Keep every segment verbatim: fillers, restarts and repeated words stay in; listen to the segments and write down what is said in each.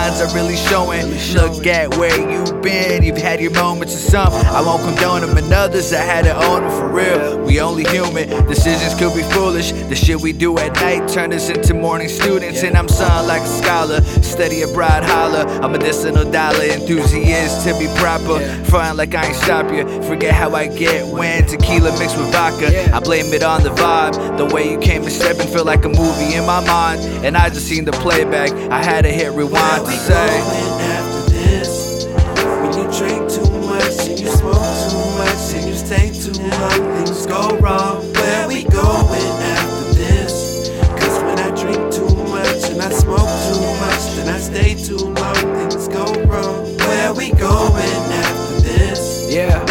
signs are really showing. Look at where you've been, you've had your moments of some. I won't condone them, and others I had to own them for real. We only human, decisions could be foolish. The shit we do at night turn us into morning students. And I'm son like a scholar, study abroad, holler. A medicinal dollar enthusiast to be proper. Frontin' like I ain't stop you. Forget how I get when tequila mixed with vodka. I blame it on the vibe, the way you came and stepping feel like a movie in my mind. And I just seen the playback, I had to hit rewind to say, after this, when you drink too much and you smoke too much and you stay too long, things go wrong. Where we going after this? Cause when I drink too much and I smoke too much, then I stay too long, things go wrong. Where we going after this? yeah,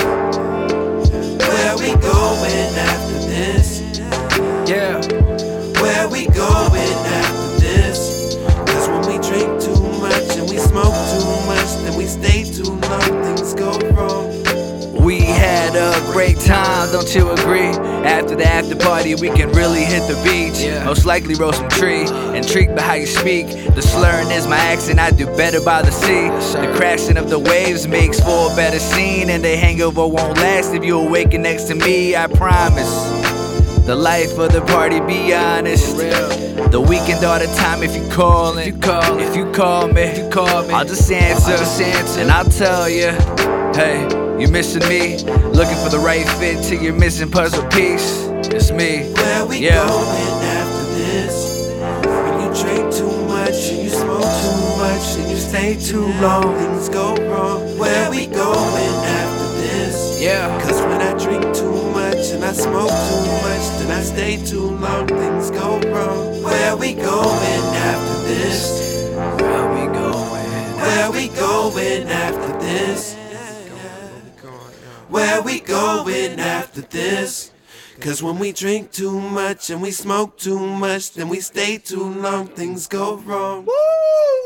Where we going after this? yeah. Where we going after this? Cause when we drink too much and we smoke too much, then we stay too long, things go wrong. We had a great time, don't you agree? After the after party, we can really hit the beach. Most likely roll some tree. Intrigued by how you speak. The slurring is my accent, I do better by the sea. The crashing of the waves makes for a better scene. And the hangover won't last if you awaken next to me, I promise. The life of the party, be honest. The weekend all the time if you callin'. If you call, if you call me, if you call me, I'll just answer. I'll just answer. And I'll tell you, hey, you missing me? Looking for the right fit to your missing puzzle piece. It's me. Where we yeah. going after this? When you drink too much and you smoke too much and you stay too long, things go wrong. Where we going after this? Yeah. Cause when I drink too much and I smoke too much, then I stay too long, things go wrong. Where we going after this? Where we going? Where we going after this? Where we going after this? Cause when we drink too much and we smoke too much, then we stay too long, things go wrong. Woo!